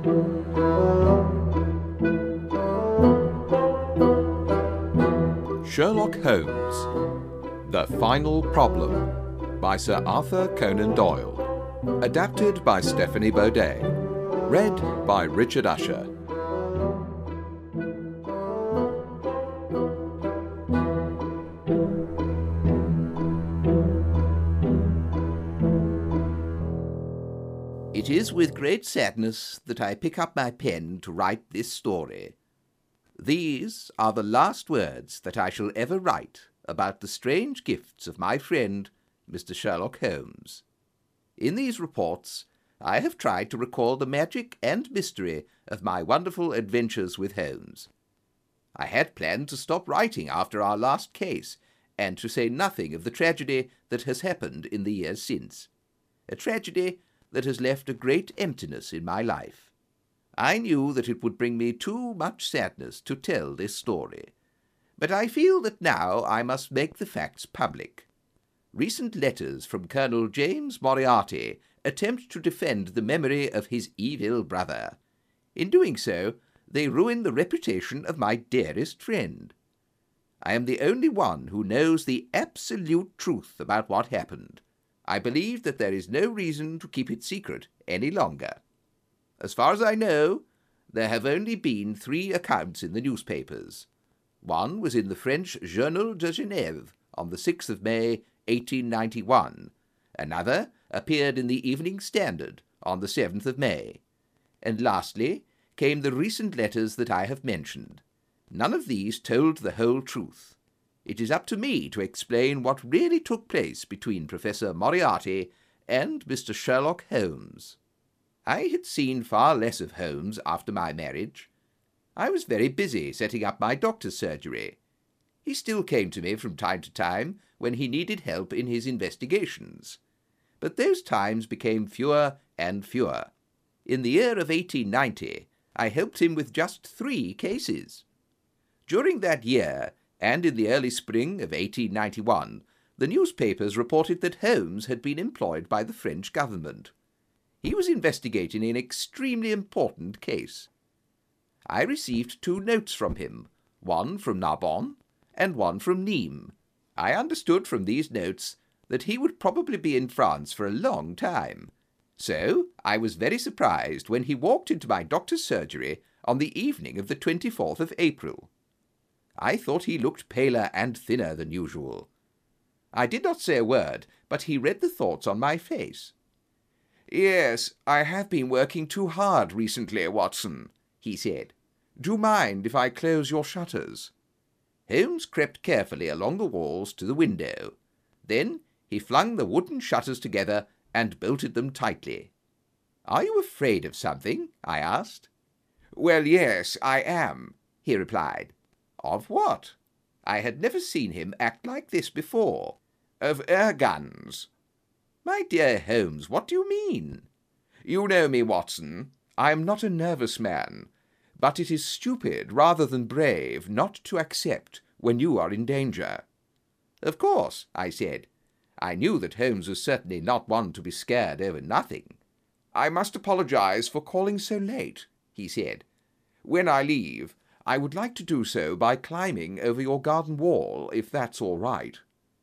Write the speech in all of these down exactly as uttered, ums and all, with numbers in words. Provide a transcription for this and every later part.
Sherlock Holmes, The Final Problem, by Sir Arthur Conan Doyle. Adapted by Stephanie Baudet. Read by Richard Usher. It is with great sadness that I pick up my pen to write this story. These are the last words that I shall ever write about the strange gifts of my friend, Mister Sherlock Holmes. In these reports, I have tried to recall the magic and mystery of my wonderful adventures with Holmes. I had planned to stop writing after our last case, and to say nothing of the tragedy that has happened in the years since. A tragedy that has left a great emptiness in my life. I knew that it would bring me too much sadness to tell this story, but I feel that now I must make the facts public. Recent letters from Colonel James Moriarty attempt to defend the memory of his evil brother. In doing so, they ruin the reputation of my dearest friend. I am the only one who knows the absolute truth about what happened. I believe that there is no reason to keep it secret any longer. As far as I know, there have only been three accounts in the newspapers. One was in the French Journal de Genève on the sixth of May, eighteen ninety-one. Another appeared in the Evening Standard on the seventh of May. And lastly came the recent letters that I have mentioned. None of these told the whole truth. It is up to me to explain what really took place between Professor Moriarty and Mister Sherlock Holmes. I had seen far less of Holmes after my marriage. I was very busy setting up my doctor's surgery. He still came to me from time to time when he needed help in his investigations. But those times became fewer and fewer. In the year of eighteen ninety, I helped him with just three cases. During that year, and in the early spring of eighteen ninety-one, the newspapers reported that Holmes had been employed by the French government. He was investigating an extremely important case. I received two notes from him, one from Narbonne and one from Nîmes. I understood from these notes that he would probably be in France for a long time. So I was very surprised when he walked into my doctor's surgery on the evening of the twenty-fourth of April. I thought he looked paler and thinner than usual. I did not say a word, but he read the thoughts on my face. "Yes, I have been working too hard recently, Watson," he said. "Do you mind if I close your shutters?" Holmes crept carefully along the walls to the window. Then he flung the wooden shutters together and bolted them tightly. "Are you afraid of something?" I asked. "Well, yes, I am," he replied. "Of what?" I had never seen him act like this before. "Of air guns." "My dear Holmes, what do you mean?" "You know me, Watson. I am not a nervous man, but it is stupid rather than brave not to accept when you are in danger." "Of course," I said. I knew that Holmes was certainly not one to be scared over nothing. "I must apologize for calling so late," he said. "When I leave, I would like to do so by climbing over your garden wall, if that's all right."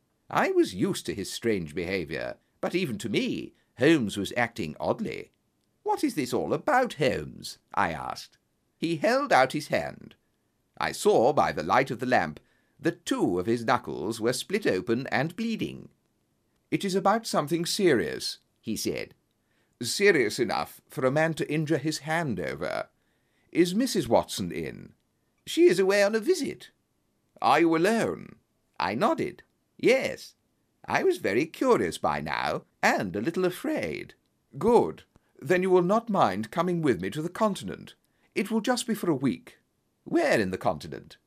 I was used to his strange behaviour, but even to me, Holmes was acting oddly. "What is this all about, Holmes?" I asked. He held out his hand. I saw by the light of the lamp that two of his knuckles were split open and bleeding. "It is about something serious," he said. "Serious enough for a man to injure his hand over. Is Missus Watson in?" "She is away on a visit." "Are you alone?" I nodded. Yes. I was very curious by now, and a little afraid. "Good. Then you will not mind coming with me to the Continent. It will just be for a week." "Where in the Continent?"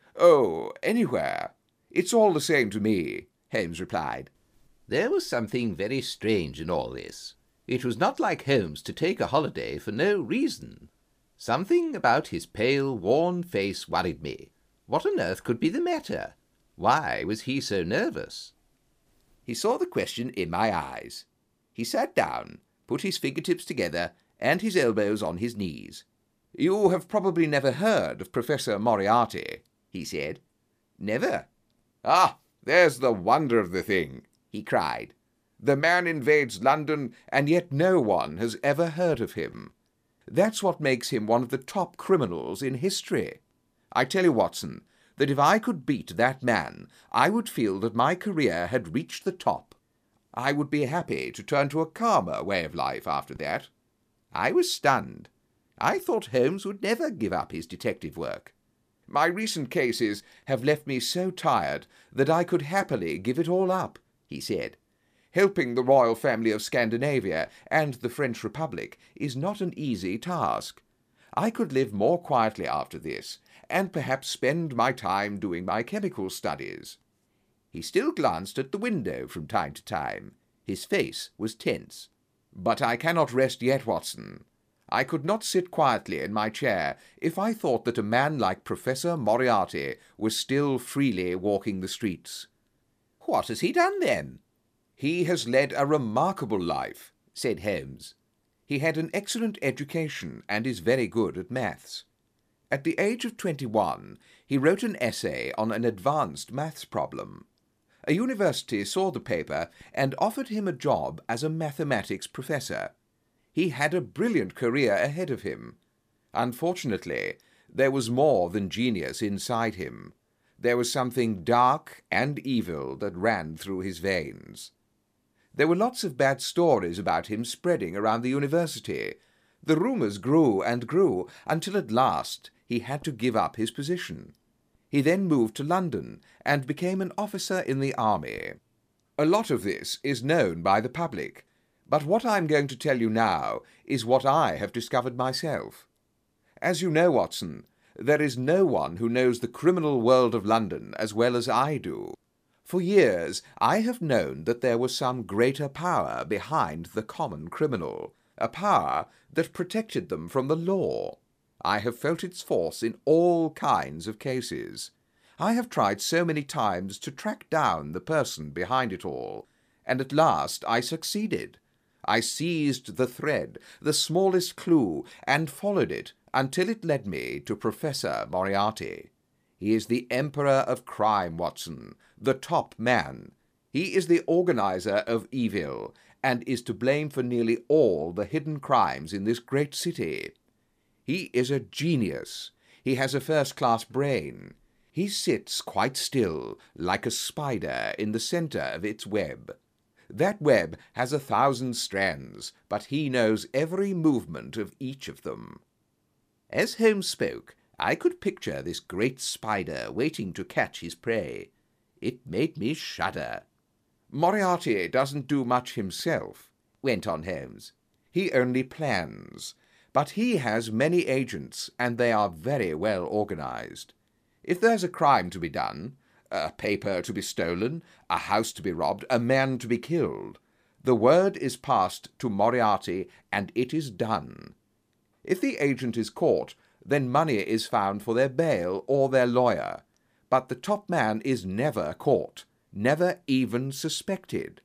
"Oh, anywhere. It's all the same to me," Holmes replied. There was something very strange in all this. It was not like Holmes to take a holiday for no reason. Something about his pale, worn face worried me. What on earth could be the matter? Why was he so nervous? He saw the question in my eyes. He sat down, put his fingertips together, and his elbows on his knees. "You have probably never heard of Professor Moriarty," he said. "Never." "Ah, there's the wonder of the thing," he cried. "The man invades London, and yet no one has ever heard of him. That's what makes him one of the top criminals in history. I tell you, Watson, that if I could beat that man, I would feel that my career had reached the top. I would be happy to turn to a calmer way of life after that." I was stunned. I thought Holmes would never give up his detective work. "My recent cases have left me so tired that I could happily give it all up," he said. "Helping the royal family of Scandinavia and the French Republic is not an easy task. I could live more quietly after this, and perhaps spend my time doing my chemical studies." He still glanced at the window from time to time. His face was tense. "But I cannot rest yet, Watson. I could not sit quietly in my chair if I thought that a man like Professor Moriarty was still freely walking the streets." "What has he done, then?" "He has led a remarkable life," said Holmes. "He had an excellent education and is very good at maths. At the age of twenty-one, he wrote an essay on an advanced maths problem. A university saw the paper and offered him a job as a mathematics professor. He had a brilliant career ahead of him. Unfortunately, there was more than genius inside him. There was something dark and evil that ran through his veins. There were lots of bad stories about him spreading around the university. The rumours grew and grew until at last he had to give up his position. He then moved to London and became an officer in the army. A lot of this is known by the public, but what I'm going to tell you now is what I have discovered myself. As you know, Watson, there is no one who knows the criminal world of London as well as I do. For years I have known that there was some greater power behind the common criminal, a power that protected them from the law. I have felt its force in all kinds of cases. I have tried so many times to track down the person behind it all, and at last I succeeded. I seized the thread, the smallest clue, and followed it until it led me to Professor Moriarty. He is the emperor of crime, Watson, the top man. He is the organizer of evil, and is to blame for nearly all the hidden crimes in this great city. He is a genius. He has a first-class brain. He sits quite still, like a spider in the centre of its web. That web has a thousand strands, but he knows every movement of each of them." As Holmes spoke, I could picture this great spider waiting to catch his prey. It made me shudder. "Moriarty doesn't do much himself," went on Holmes. "He only plans. But he has many agents, and they are very well organized. If there's a crime to be done, a paper to be stolen, a house to be robbed, a man to be killed, the word is passed to Moriarty, and it is done. If the agent is caught, then money is found for their bail or their lawyer. But the top man is never caught, never even suspected.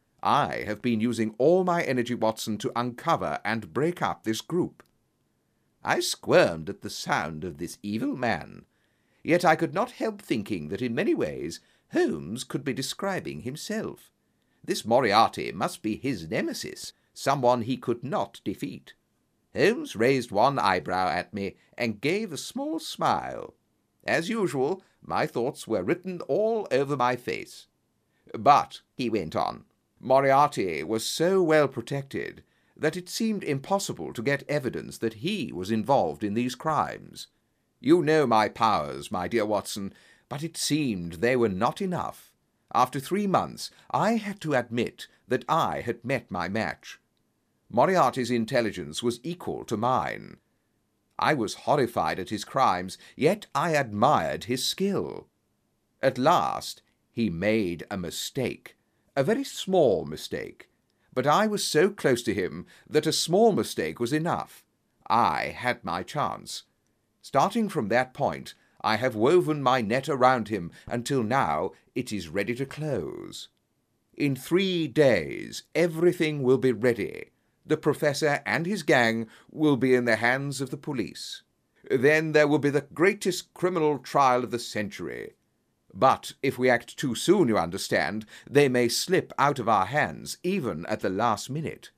I have been using all my energy, Watson, to uncover and break up this group." I squirmed at the sound of this evil man. Yet I could not help thinking that in many ways Holmes could be describing himself. This Moriarty must be his nemesis, someone he could not defeat. Holmes raised one eyebrow at me and gave a small smile. As usual, my thoughts were written all over my face. "But," he went on, "Moriarty was so well protected that it seemed impossible to get evidence that he was involved in these crimes. You know my powers, my dear Watson, but it seemed they were not enough. After three months, I had to admit that I had met my match. Moriarty's intelligence was equal to mine. I was horrified at his crimes, yet I admired his skill. At last, he made a mistake, a very small mistake, but I was so close to him that a small mistake was enough. I had my chance. Starting from that point, I have woven my net around him until now it is ready to close. In three days everything will be ready. the professor and his gang will be in the hands of the police. Then there will be the greatest criminal trial of the century. But if we act too soon, you understand, they may slip out of our hands, even at the last minute."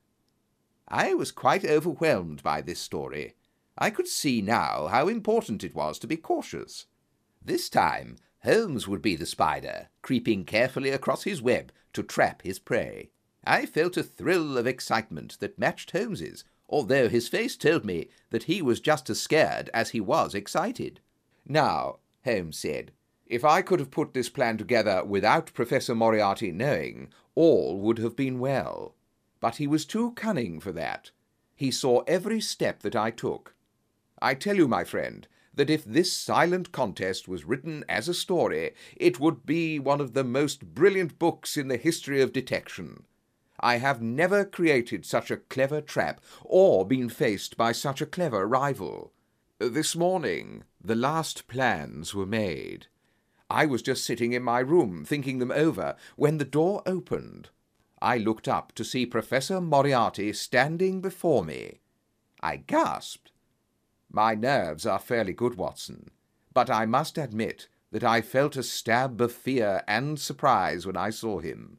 I was quite overwhelmed by this story. I could see now how important it was to be cautious. This time, Holmes would be the spider, creeping carefully across his web to trap his prey. I felt a thrill of excitement that matched Holmes's, although his face told me that he was just as scared as he was excited. "Now," Holmes said, "if I could have put this plan together without Professor Moriarty knowing, all would have been well. But he was too cunning for that. He saw every step that I took. I tell you, my friend, that if this silent contest was written as a story, it would be one of the most brilliant books in the history of detection. I have never created such a clever trap, or been faced by such a clever rival. This morning, the last plans were made. I was just sitting in my room, thinking them over, when the door opened. I looked up to see Professor Moriarty standing before me. I gasped. My nerves are fairly good, Watson, but I must admit that I felt a stab of fear and surprise when I saw him.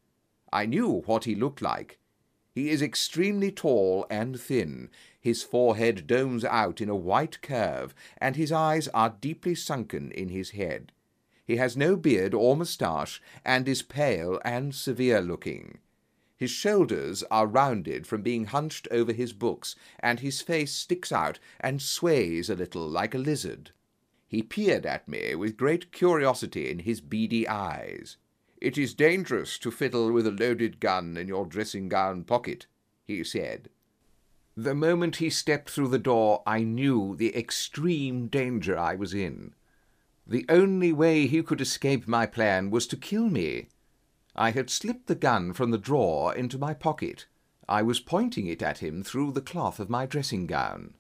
I knew what he looked like. He is extremely tall and thin. His forehead domes out in a white curve, and his eyes are deeply sunken in his head. He has no beard or moustache, and is pale and severe-looking. His shoulders are rounded from being hunched over his books, and his face sticks out and sways a little like a lizard. He peered at me with great curiosity in his beady eyes. "It is dangerous to fiddle with a loaded gun in your dressing-gown pocket," he said. The moment he stepped through the door, I knew the extreme danger I was in. The only way he could escape my plan was to kill me. I had slipped the gun from the drawer into my pocket. I was pointing it at him through the cloth of my dressing-gown.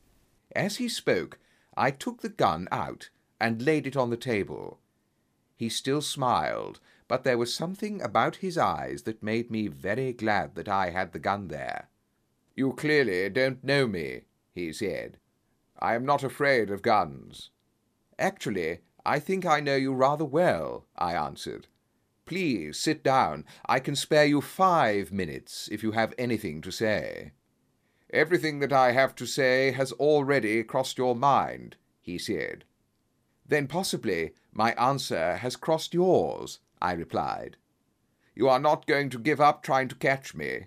As he spoke, I took the gun out and laid it on the table. He still smiled, but there was something about his eyes that made me very glad that I had the gun there. "You clearly don't know me," he said. "I am not afraid of guns." "Actually, I think I know you rather well," I answered. "Please sit down. I can spare you five minutes if you have anything to say." "Everything that I have to say has already crossed your mind," he said. "Then possibly my answer has crossed yours," I replied. "You are not going to give up trying to catch me?"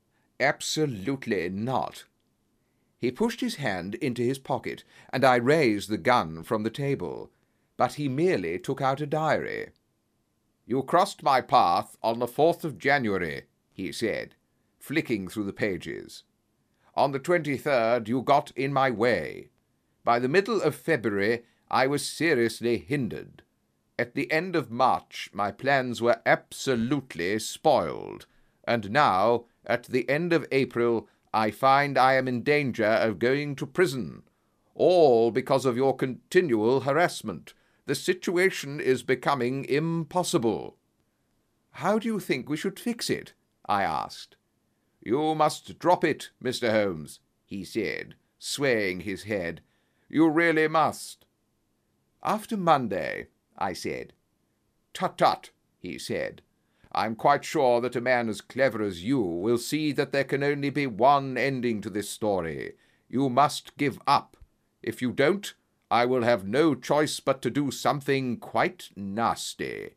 "Absolutely not." He pushed his hand into his pocket, and I raised the gun from the table, but he merely took out a diary. "You crossed my path on the fourth of January, he said, flicking through the pages. "On the twenty-third you got in my way. By the middle of February I was seriously hindered. At the end of March my plans were absolutely spoiled, and now, at the end of April, I find I am in danger of going to prison, all because of your continual harassment. The situation is becoming impossible." "How do you think we should fix it?" I asked. "You must drop it, Mister Holmes," he said, swaying his head. "You really must." "After Monday," I said. "Tut-tut," he said. "I'm quite sure that a man as clever as you will see that there can only be one ending to this story. You must give up. If you don't, I will have no choice but to do something quite nasty."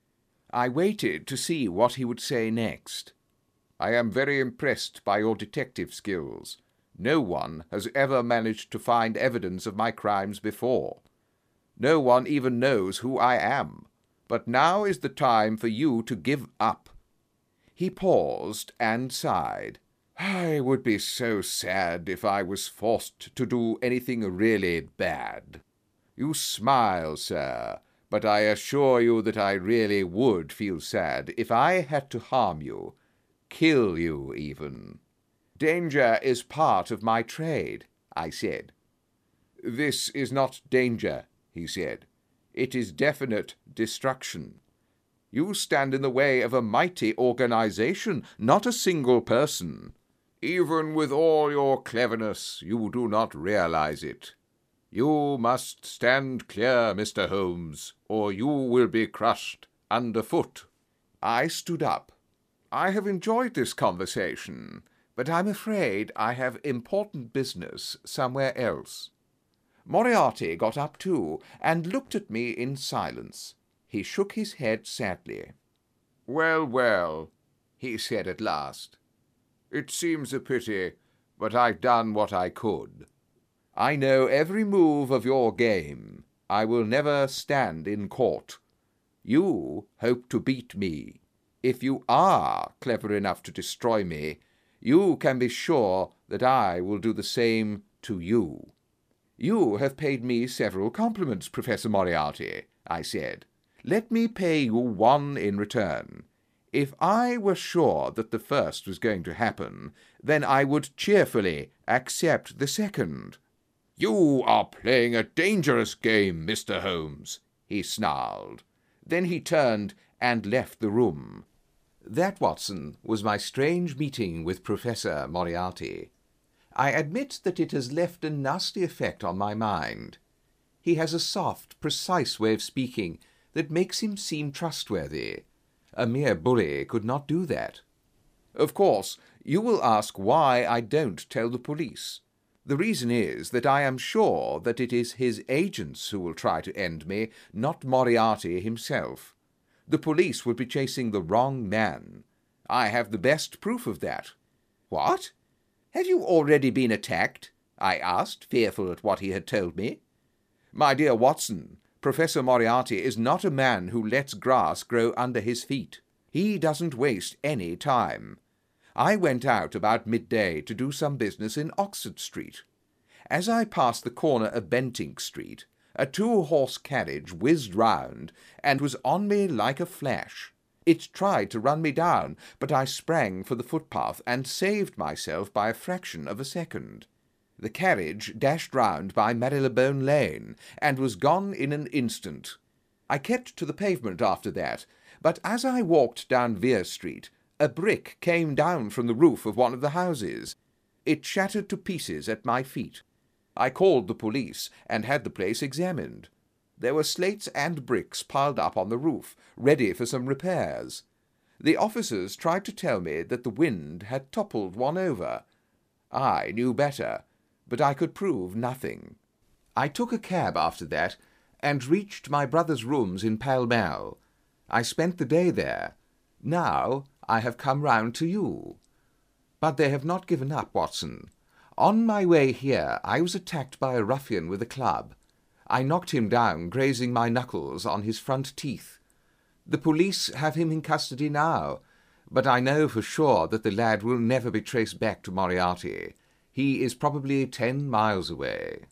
I waited to see what he would say next. "I am very impressed by your detective skills. No one has ever managed to find evidence of my crimes before. No one even knows who I am. But now is the time for you to give up." He paused and sighed. "I would be so sad if I was forced to do anything really bad. You smile, sir, but I assure you that I really would feel sad if I had to harm you, kill you even." "Danger is part of my trade," I said. "This is not danger," he said. "It is definite destruction. You stand in the way of a mighty organization, not a single person. Even with all your cleverness, you do not realize it. You must stand clear, Mister Holmes, or you will be crushed underfoot." I stood up. "I have enjoyed this conversation, but I'm afraid I have important business somewhere else." Moriarty got up too, and looked at me in silence. He shook his head sadly. "Well, well," he said at last. "It seems a pity, but I've done what I could. I know every move of your game. I will never stand in court. You hope to beat me. If you are clever enough to destroy me, you can be sure that I will do the same to you." "You have paid me several compliments, Professor Moriarty," I said. "Let me pay you one in return. If I were sure that the first was going to happen, then I would cheerfully accept the second." "You are playing a dangerous game, Mister Holmes," he snarled. Then he turned and left the room. That, Watson, was my strange meeting with Professor Moriarty. I admit that it has left a nasty effect on my mind. He has a soft, precise way of speaking that makes him seem trustworthy. A mere bully could not do that. Of course, you will ask why I don't tell the police. The reason is that I am sure that it is his agents who will try to end me, not Moriarty himself. The police would be chasing the wrong man. I have the best proof of that. "What? Have you already been attacked?" I asked, fearful at what he had told me. "My dear Watson, Professor Moriarty is not a man who lets grass grow under his feet. He doesn't waste any time. I went out about midday to do some business in Oxford Street. As I passed the corner of Bentinck Street, a two-horse carriage whizzed round and was on me like a flash. It tried to run me down, but I sprang for the footpath and saved myself by a fraction of a second. The carriage dashed round by Marylebone Lane, and was gone in an instant. I kept to the pavement after that, but as I walked down Vere Street, a brick came down from the roof of one of the houses. It shattered to pieces at my feet. I called the police, and had the place examined. There were slates and bricks piled up on the roof, ready for some repairs. The officers tried to tell me that the wind had toppled one over. I knew better, but I could prove nothing. I took a cab after that, and reached my brother's rooms in Pall Mall. I spent the day there. Now I have come round to you. But they have not given up, Watson. On my way here I was attacked by a ruffian with a club. I knocked him down, grazing my knuckles on his front teeth. The police have him in custody now, but I know for sure that the lad will never be traced back to Moriarty. He is probably ten miles away.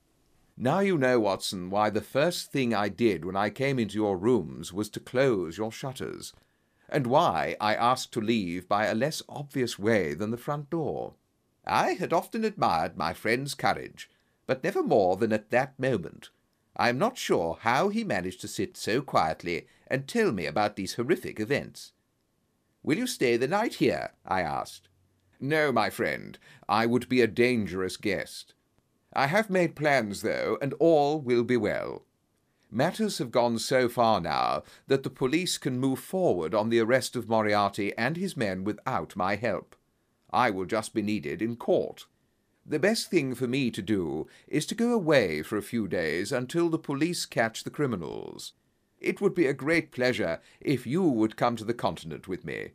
Now you know, Watson, why the first thing I did when I came into your rooms was to close your shutters, and why I asked to leave by a less obvious way than the front door. I had often admired my friend's courage, but never more than at that moment. I am not sure how he managed to sit so quietly and tell me about these horrific events. "Will you stay the night here?" I asked. "No, my friend, I would be a dangerous guest. I have made plans, though, and all will be well. Matters have gone so far now that the police can move forward on the arrest of Moriarty and his men without my help. I will just be needed in court. The best thing for me to do is to go away for a few days until the police catch the criminals. It would be a great pleasure if you would come to the continent with me."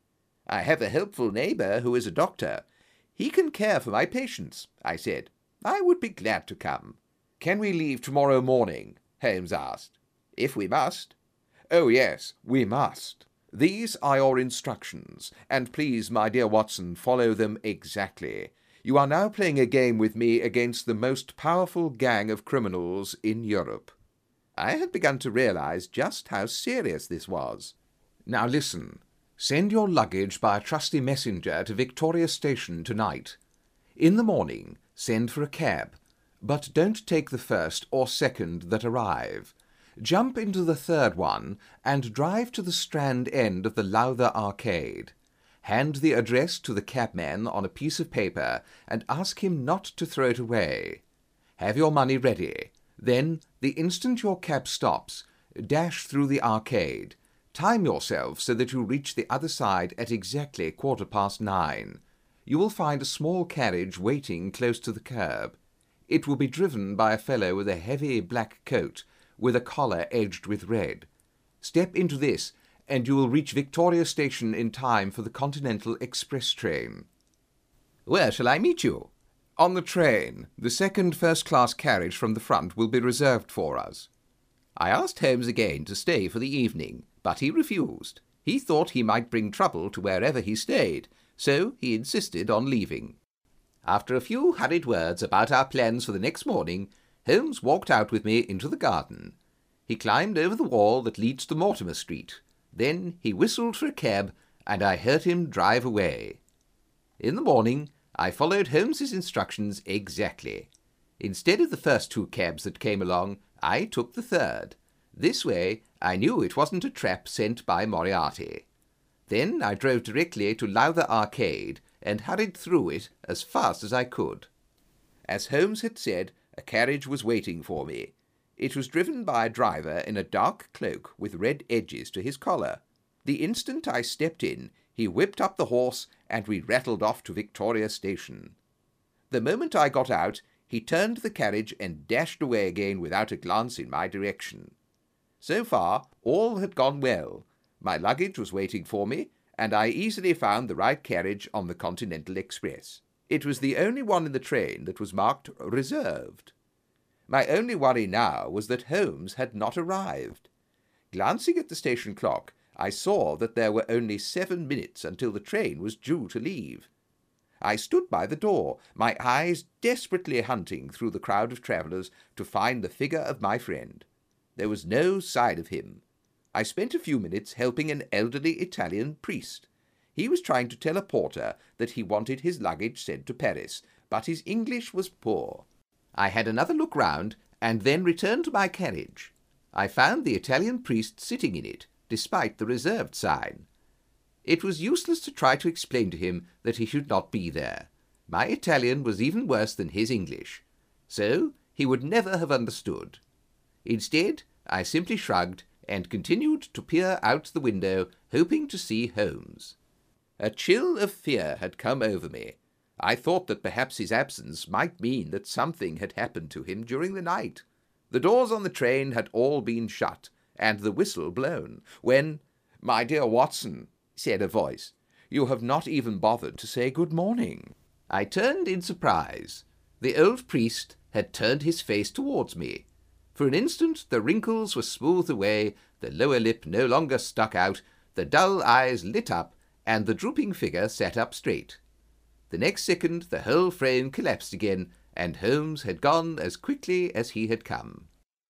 "I have a helpful neighbour who is a doctor. He can care for my patients," I said. "I would be glad to come." "Can we leave tomorrow morning?" Holmes asked. "If we must." "Oh, yes, we must. These are your instructions, and please, my dear Watson, follow them exactly. You are now playing a game with me against the most powerful gang of criminals in Europe." I had begun to realize just how serious this was. "Now listen. Send your luggage by a trusty messenger to Victoria Station tonight. In the morning, send for a cab, but don't take the first or second that arrive. Jump into the third one and drive to the Strand end of the Lowther Arcade. Hand the address to the cabman on a piece of paper and ask him not to throw it away. Have your money ready. Then, the instant your cab stops, dash through the arcade. Time yourself so that you reach the other side at exactly quarter past nine. You will find a small carriage waiting close to the curb. It will be driven by a fellow with a heavy black coat, with a collar edged with red. Step into this, and you will reach Victoria Station in time for the Continental Express train. Where shall I meet you? On the train. The second first-class carriage from the front will be reserved for us. I asked Holmes again to stay for the evening, but he refused. He thought he might bring trouble to wherever he stayed, so he insisted on leaving. After a few hurried words about our plans for the next morning, Holmes walked out with me into the garden. He climbed over the wall that leads to Mortimer Street. Then he whistled for a cab, and I heard him drive away. In the morning, I followed Holmes's instructions exactly. Instead of the first two cabs that came along, I took the third. This way, I knew it wasn't a trap sent by Moriarty. Then I drove directly to Lowther Arcade, and hurried through it as fast as I could. As Holmes had said, a carriage was waiting for me. It was driven by a driver in a dark cloak with red edges to his collar. The instant I stepped in, he whipped up the horse, and we rattled off to Victoria Station. The moment I got out, he turned the carriage and dashed away again without a glance in my direction. So far, all had gone well. My luggage was waiting for me, and I easily found the right carriage on the Continental Express. It was the only one in the train that was marked reserved. My only worry now was that Holmes had not arrived. Glancing at the station clock, I saw that there were only seven minutes until the train was due to leave. I stood by the door, my eyes desperately hunting through the crowd of travellers to find the figure of my friend. There was no sign of him. I spent a few minutes helping an elderly Italian priest. He was trying to tell a porter that he wanted his luggage sent to Paris, but his English was poor. I had another look round, and then returned to my carriage. I found the Italian priest sitting in it, despite the reserved sign. It was useless to try to explain to him that he should not be there. My Italian was even worse than his English, so he would never have understood. Instead, I simply shrugged and continued to peer out the window, hoping to see Holmes. A chill of fear had come over me. I thought that perhaps his absence might mean that something had happened to him during the night. The doors on the train had all been shut, and the whistle blown, when, "My dear Watson," said a voice, "you have not even bothered to say good morning." I turned in surprise. The old priest had turned his face towards me. For an instant the wrinkles were smoothed away, the lower lip no longer stuck out, the dull eyes lit up, and the drooping figure sat up straight. The next second the whole frame collapsed again, and Holmes had gone as quickly as he had come.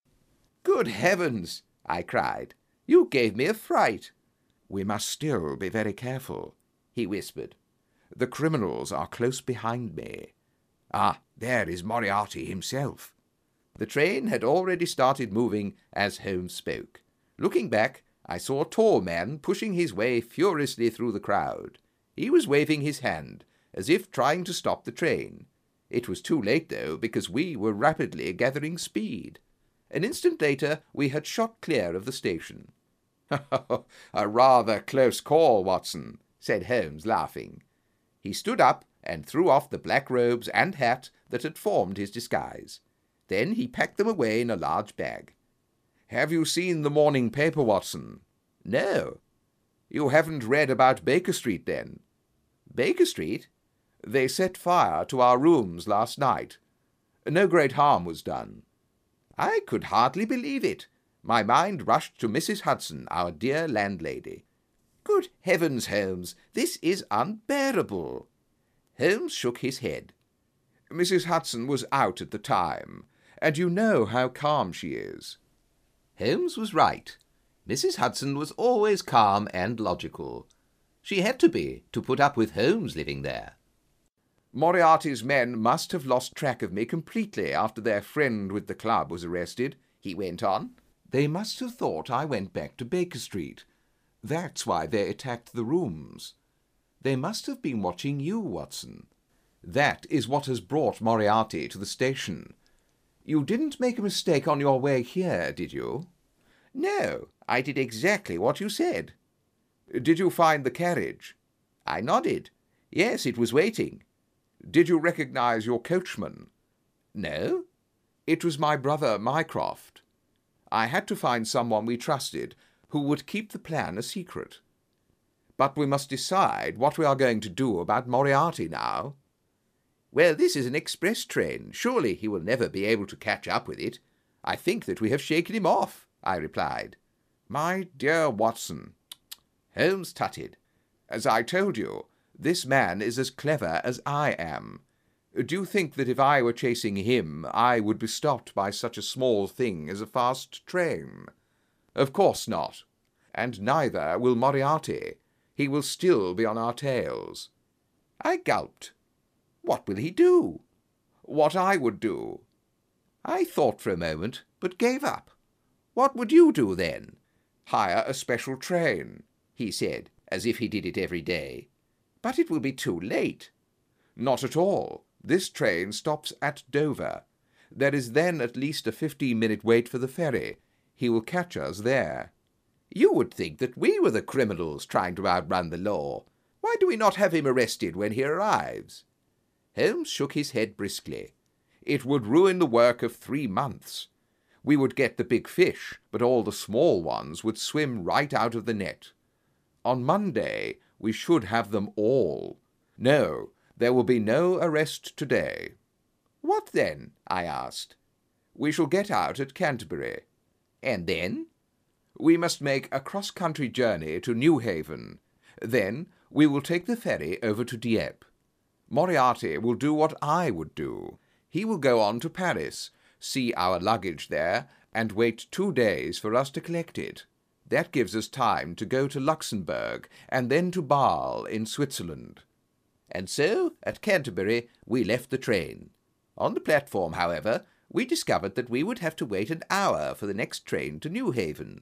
"Good heavens!" I cried. "You gave me a fright." "We must still be very careful," he whispered. "The criminals are close behind me. Ah, there is Moriarty himself." The train had already started moving as Holmes spoke. Looking back, I saw a tall man pushing his way furiously through the crowd. He was waving his hand, as if trying to stop the train. It was too late, though, because we were rapidly gathering speed. An instant later we had shot clear of the station. "A rather close call, Watson," said Holmes, laughing. He stood up and threw off the black robes and hat that had formed his disguise. Then he packed them away in a large bag. "Have you seen the morning paper, Watson?" "No." "You haven't read about Baker Street, then?" "Baker Street?" "They set fire to our rooms last night. No great harm was done." I could hardly believe it. My mind rushed to Missus Hudson, our dear landlady. "Good heavens, Holmes, this is unbearable." Holmes shook his head. "Missus Hudson was out at the time, and you know how calm she is." Holmes was right. Missus Hudson was always calm and logical. She had to be, to put up with Holmes living there. "Moriarty's men must have lost track of me completely after their friend with the club was arrested," he went on. "They must have thought I went back to Baker Street. That's why they attacked the rooms. They must have been watching you, Watson. That is what has brought Moriarty to the station. You didn't make a mistake on your way here, did you?" "No, I did exactly what you said." "Did you find the carriage?" I nodded. Yes, it was waiting. "Did you recognize your coachman?" "No." "It was my brother Mycroft. I had to find someone we trusted who would keep the plan a secret. But we must decide what we are going to do about Moriarty now." "Well, this is an express train. Surely he will never be able to catch up with it. I think that we have shaken him off," I replied. "My dear Watson," Holmes tutted, "as I told you, this man is as clever as I am. Do you think that if I were chasing him, I would be stopped by such a small thing as a fast train? Of course not. And neither will Moriarty. He will still be on our tails." I gulped. What will he do? What I would do. I thought for a moment, but gave up. What would you do then? "Hire a special train," he said, as if he did it every day. "But it will be too late." "Not at all. This train stops at Dover. There is then at least a fifteen-minute wait for the ferry. He will catch us there." "You would think that we were the criminals trying to outrun the law. Why do we not have him arrested when he arrives?" Holmes shook his head briskly. "It would ruin the work of three months. We would get the big fish, but all the small ones would swim right out of the net. On Monday we should have them all. No, there will be no arrest today." "What then?" I asked. "We shall get out at Canterbury." "And then?" "We must make a cross-country journey to Newhaven. Then we will take the ferry over to Dieppe. Moriarty will do what I would do. He will go on to Paris, see our luggage there, and wait two days for us to collect it. That gives us time to go to Luxembourg, and then to Bâle in Switzerland." And so, at Canterbury, we left the train. On the platform, however, we discovered that we would have to wait an hour for the next train to Newhaven.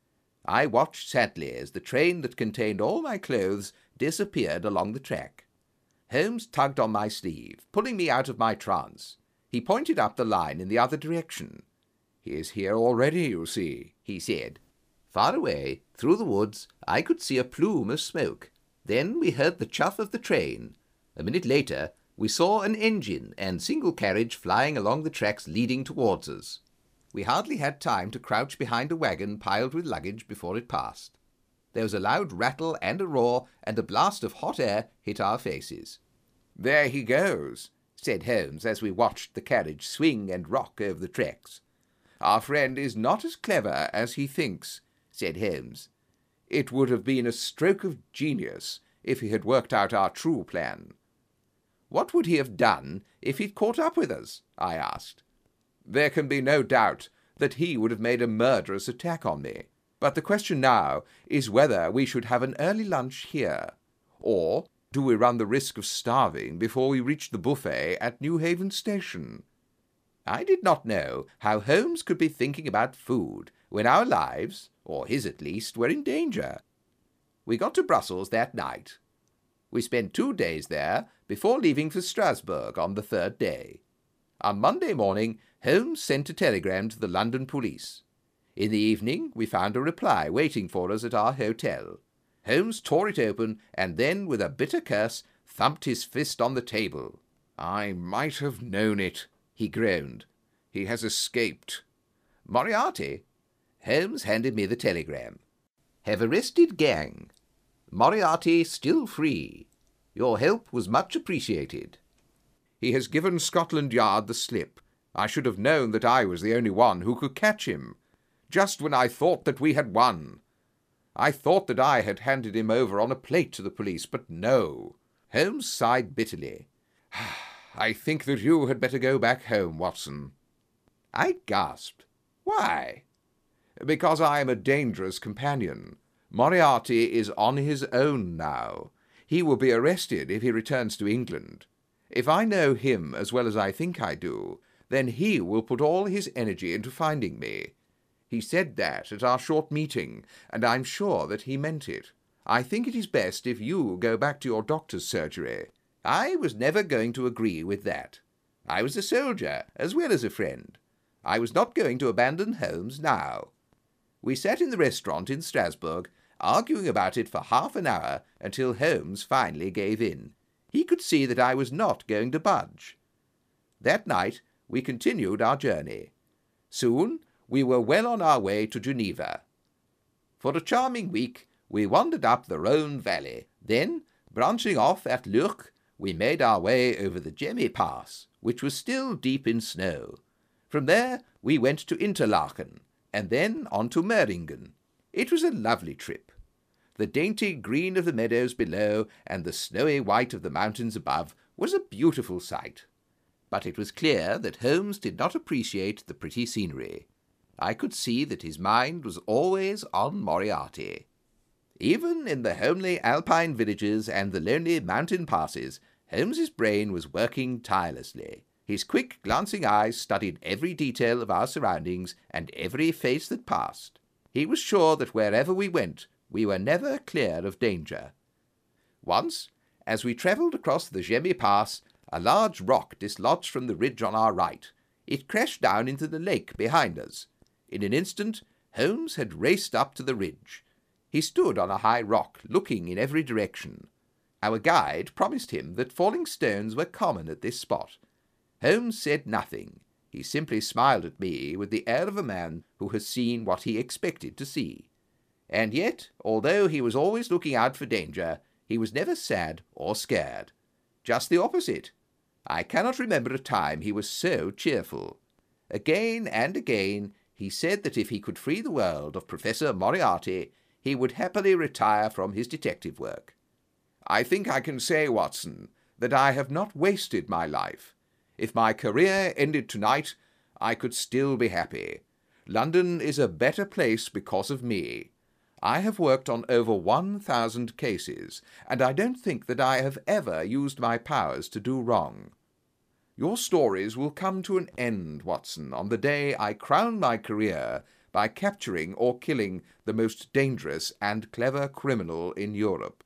I watched sadly as the train that contained all my clothes disappeared along the track. Holmes tugged on my sleeve, pulling me out of my trance. He pointed up the line in the other direction. "He is here already, you see," he said. Far away, through the woods, I could see a plume of smoke. Then we heard the chuff of the train. A minute later, we saw an engine and single carriage flying along the tracks leading towards us. We hardly had time to crouch behind a wagon piled with luggage before it passed. There was a loud rattle and a roar, and a blast of hot air hit our faces. "There he goes," said Holmes as we watched the carriage swing and rock over the tracks. "Our friend is not as clever as he thinks," said Holmes. "It would have been a stroke of genius if he had worked out our true plan." "What would he have done if he'd caught up with us?" I asked. "There can be no doubt that he would have made a murderous attack on me. But the question now is whether we should have an early lunch here, or do we run the risk of starving before we reach the buffet at Newhaven Station?" I did not know how Holmes could be thinking about food when our lives, or his at least, were in danger. We got to Brussels that night. We spent two days there before leaving for Strasbourg on the third day. On Monday morning, Holmes sent a telegram to the London police. In the evening, we found a reply waiting for us at our hotel. Holmes tore it open, and then, with a bitter curse, thumped his fist on the table. "I might have known it," he groaned. "He has escaped." "Moriarty?" Holmes handed me the telegram. "Have arrested gang. Moriarty still free. Your help was much appreciated." "He has given Scotland Yard the slip. I should have known that I was the only one who could catch him. Just when I thought that we had won. I thought that I had handed him over on a plate to the police, but no." Holmes sighed bitterly. "I think that you had better go back home, Watson." I gasped. "Why?" "Because I am a dangerous companion. Moriarty is on his own now. He will be arrested if he returns to England. If I know him as well as I think I do, then he will put all his energy into finding me. He said that at our short meeting, and I'm sure that he meant it. I think it is best if you go back to your doctor's surgery. I was never going to agree with that. I was a soldier as well as a friend. I was not going to abandon Holmes now. We sat in the restaurant in Strasbourg, arguing about it for half an hour until Holmes finally gave in. He could see that I was not going to budge. That night we continued our journey. Soon we were well on our way to Geneva. For a charming week we wandered up the Rhone Valley. Then, branching off at Lurk, we made our way over the Gemmi Pass, which was still deep in snow. From there we went to Interlaken, and then on to Meiringen. It was a lovely trip. The dainty green of the meadows below and the snowy white of the mountains above was a beautiful sight. But it was clear that Holmes did not appreciate the pretty scenery. I could see that his mind was always on Moriarty. Even in the homely alpine villages and the lonely mountain passes, Holmes's brain was working tirelessly. His quick, glancing eyes studied every detail of our surroundings and every face that passed. He was sure that wherever we went, we were never clear of danger. Once, as we travelled across the Gemmi Pass, a large rock dislodged from the ridge on our right. It crashed down into the lake behind us. In an instant, Holmes had raced up to the ridge. He stood on a high rock, looking in every direction. Our guide promised him that falling stones were common at this spot. Holmes said nothing. He simply smiled at me with the air of a man who has seen what he expected to see. And yet, although he was always looking out for danger, he was never sad or scared. Just the opposite. I cannot remember a time he was so cheerful. Again and again he said that if he could free the world of Professor Moriarty, he would happily retire from his detective work. I think I can say, Watson, that I have not wasted my life. If my career ended tonight, I could still be happy. London is a better place because of me. I have worked on over one thousand cases, and I don't think that I have ever used my powers to do wrong. Your stories will come to an end, Watson, on the day I crown my career by capturing or killing the most dangerous and clever criminal in Europe.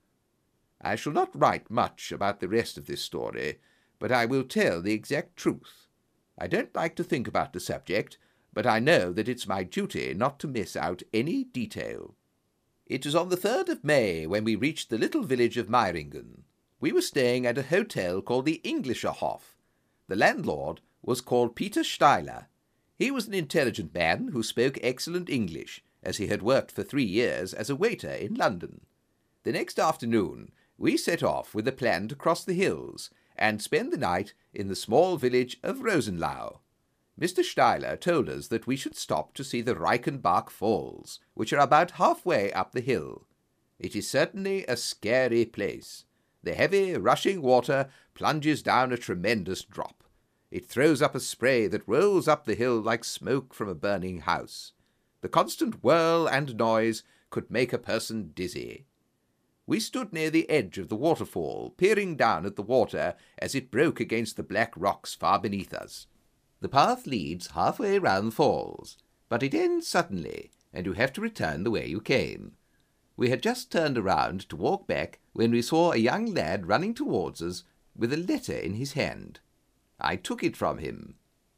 I shall not write much about the rest of this story, but I will tell the exact truth. I don't like to think about the subject, but I know that it's my duty not to miss out any detail. It was on the third of May when we reached the little village of Meiringen. We were staying at a hotel called the Englischer Hof. The landlord was called Peter Steiler. He was an intelligent man who spoke excellent English, as he had worked for three years as a waiter in London. The next afternoon we set off with a plan to cross the hills and spend the night in the small village of Rosenlau. Mister Steiler told us that we should stop to see the Reichenbach Falls, which are about halfway up the hill. It is certainly a scary place. The heavy, rushing water plunges down a tremendous drop. It throws up a spray that rolls up the hill like smoke from a burning house. The constant whirl and noise could make a person dizzy. We stood near the edge of the waterfall, peering down at the water as it broke against the black rocks far beneath us. The path leads halfway round the falls, but it ends suddenly, and you have to return the way you came. We had just turned around to walk back when we saw a young lad running towards us with a letter in his hand. I took it from him.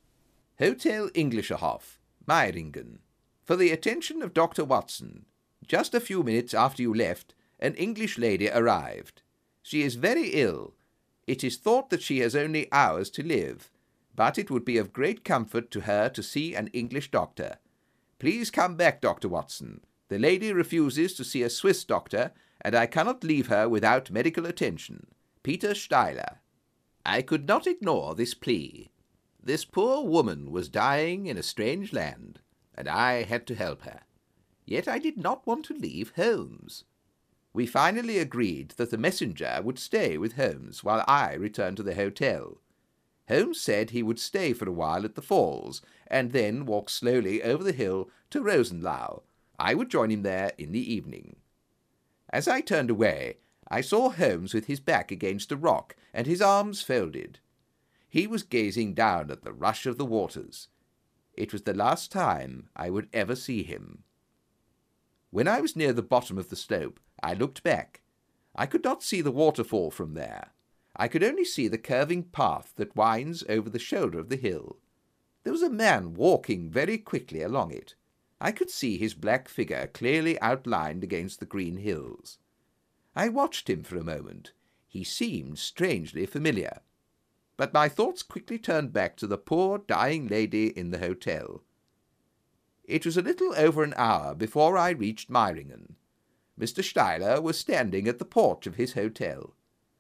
Hotel Englischer Hof, Meiringen. For the attention of Doctor Watson. Just a few minutes after you left, an English lady arrived. She is very ill. It is thought that she has only hours to live, but it would be of great comfort to her to see an English doctor. Please come back, Doctor Watson. The lady refuses to see a Swiss doctor, and I cannot leave her without medical attention. Peter Steiler. I could not ignore this plea. This poor woman was dying in a strange land, and I had to help her. Yet I did not want to leave Holmes. We finally agreed that the messenger would stay with Holmes while I returned to the hotel. Holmes said he would stay for a while at the falls, and then walk slowly over the hill to Rosenlau. I would join him there in the evening. As I turned away, I saw Holmes with his back against a rock and his arms folded. He was gazing down at the rush of the waters. It was the last time I would ever see him. When I was near the bottom of the slope, I looked back. I could not see the waterfall from there. I could only see the curving path that winds over the shoulder of the hill. There was a man walking very quickly along it. I could see his black figure clearly outlined against the green hills. I watched him for a moment. He seemed strangely familiar. But my thoughts quickly turned back to the poor dying lady in the hotel. It was a little over an hour before I reached Meiringen. Mister Steiler was standing at the porch of his hotel.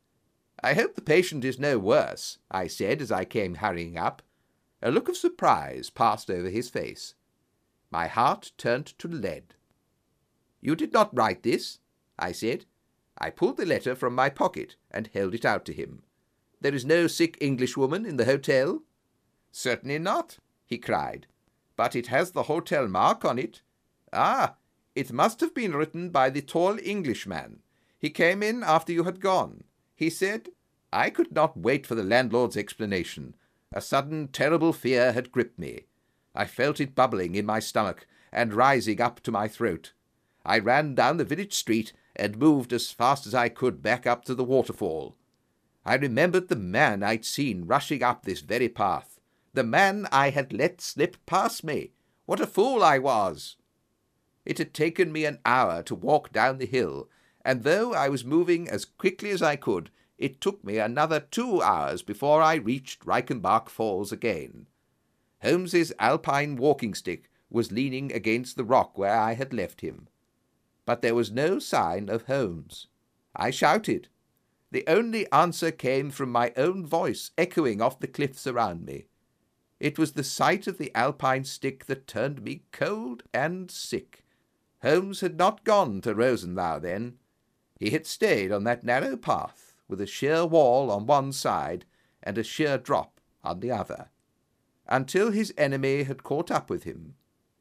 "I hope the patient is no worse," I said as I came hurrying up. A look of surprise passed over his face. My heart turned to lead. "You did not write this?" I said. I pulled the letter from my pocket and held it out to him. "There is no sick Englishwoman in the hotel?" "Certainly not," he cried. "But it has the hotel mark on it." "Ah, it must have been written by the tall Englishman. He came in after you had gone. He said—" I could not wait for the landlord's explanation. A sudden terrible fear had gripped me. I felt it bubbling in my stomach and rising up to my throat. I ran down the village street and moved as fast as I could back up to the waterfall. I remembered the man I'd seen rushing up this very path, the man I had let slip past me. What a fool I was! It had taken me an hour to walk down the hill, and though I was moving as quickly as I could, it took me another two hours before I reached Reichenbach Falls again. Holmes's alpine walking-stick was leaning against the rock where I had left him. But there was no sign of Holmes. I shouted. The only answer came from my own voice echoing off the cliffs around me. It was the sight of the alpine stick that turned me cold and sick. Holmes had not gone to Rosenau then. He had stayed on that narrow path, with a sheer wall on one side and a sheer drop on the other, until his enemy had caught up with him.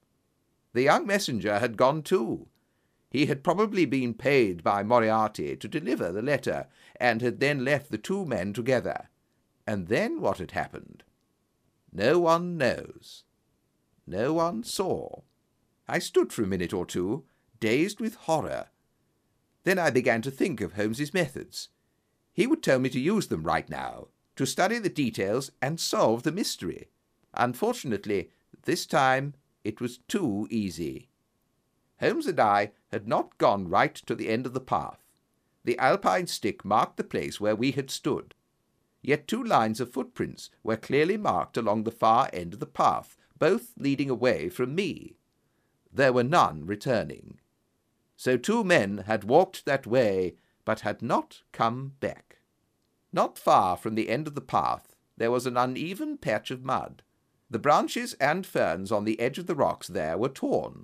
The young messenger had gone too. He had probably been paid by Moriarty to deliver the letter, and had then left the two men together. And then what had happened? No one knows. No one saw. I stood for a minute or two, dazed with horror. Then I began to think of Holmes's methods. He would tell me to use them right now, to study the details and solve the mystery. Unfortunately, this time it was too easy. Holmes and I had not gone right to the end of the path. The alpine stick marked the place where we had stood. Yet two lines of footprints were clearly marked along the far end of the path, both leading away from me. There were none returning. So two men had walked that way, but had not come back. Not far from the end of the path there was an uneven patch of mud. The branches and ferns on the edge of the rocks there were torn.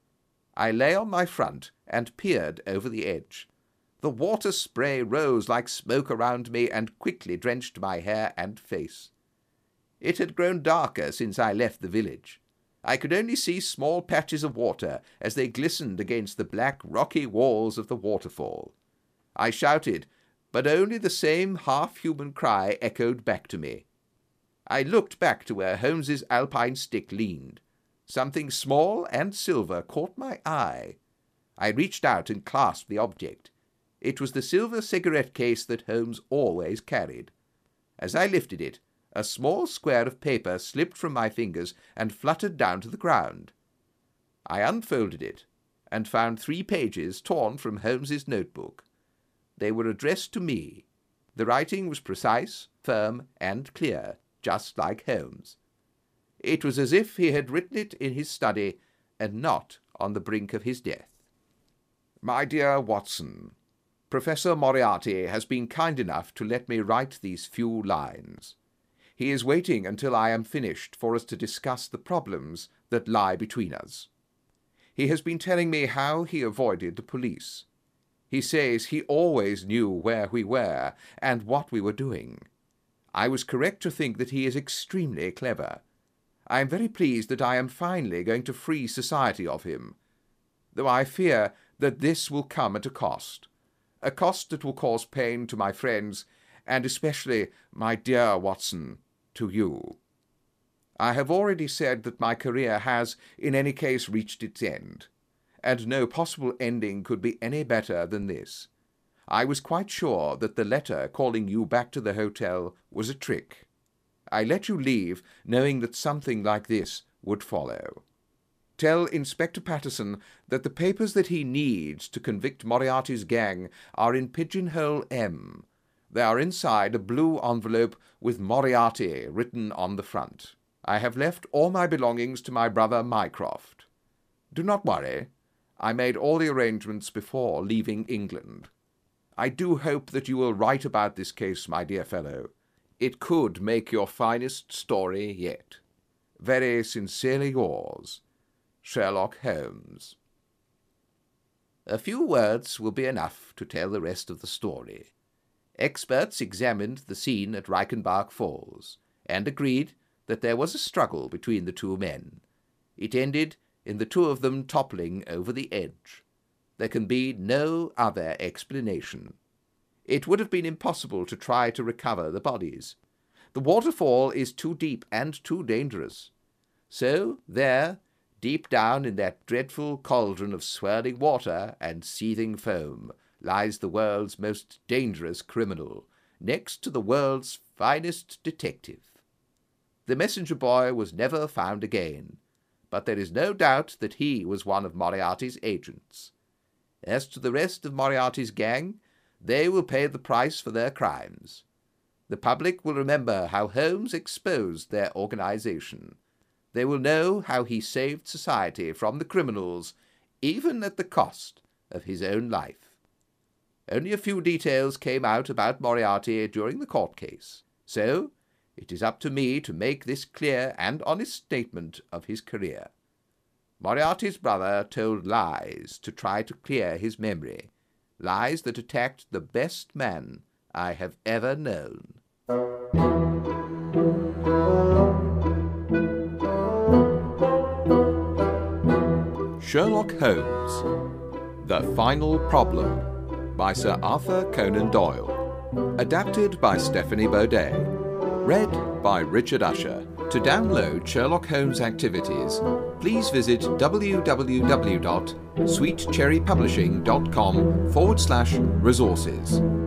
I lay on my front and peered over the edge. The water spray rose like smoke around me and quickly drenched my hair and face. It had grown darker since I left the village. I could only see small patches of water as they glistened against the black rocky walls of the waterfall. I shouted, but only the same half-human cry echoed back to me. I looked back to where Holmes's alpine stick leaned. Something small and silver caught my eye. I reached out and clasped the object. It was the silver cigarette case that Holmes always carried. As I lifted it, a small square of paper slipped from my fingers and fluttered down to the ground. I unfolded it and found three pages torn from Holmes's notebook. They were addressed to me. The writing was precise, firm, and clear, just like Holmes. It was as if he had written it in his study and not on the brink of his death. My dear Watson, Professor Moriarty has been kind enough to let me write these few lines. He is waiting until I am finished for us to discuss the problems that lie between us. He has been telling me how he avoided the police. He says he always knew where we were and what we were doing. I was correct to think that he is extremely clever. I am very pleased that I am finally going to free society of him, though I fear that this will come at a cost, a cost that will cause pain to my friends, and especially, my dear Watson, to you. I have already said that my career has, in any case, reached its end, and no possible ending could be any better than this. I was quite sure that the letter calling you back to the hotel was a trick. I let you leave, knowing that something like this would follow. Tell Inspector Patterson that the papers that he needs to convict Moriarty's gang are in Pigeonhole M. They are inside a blue envelope with Moriarty written on the front. I have left all my belongings to my brother Mycroft. Do not worry. I made all the arrangements before leaving England. I do hope that you will write about this case, my dear fellow. It could make your finest story yet. Very sincerely yours, Sherlock Holmes. A few words will be enough to tell the rest of the story. Experts examined the scene at Reichenbach Falls, and agreed that there was a struggle between the two men. It ended in the two of them toppling over the edge. There can be no other explanation. It would have been impossible to try to recover the bodies. The waterfall is too deep and too dangerous. So there, deep down in that dreadful cauldron of swirling water and seething foam, lies the world's most dangerous criminal, next to the world's finest detective. The messenger boy was never found again, but there is no doubt that he was one of Moriarty's agents. As to the rest of Moriarty's gang, they will pay the price for their crimes. The public will remember how Holmes exposed their organization. They will know how he saved society from the criminals, even at the cost of his own life. Only a few details came out about Moriarty during the court case, so it is up to me to make this clear and honest statement of his career. Moriarty's brother told lies to try to clear his memory, lies that attacked the best man I have ever known. Sherlock Holmes, The Final Problem, by Sir Arthur Conan Doyle. Adapted by Stephanie Baudet. Read by Richard Usher. To download Sherlock Holmes activities, please visit www.sweetcherrypublishing.com forward slash resources.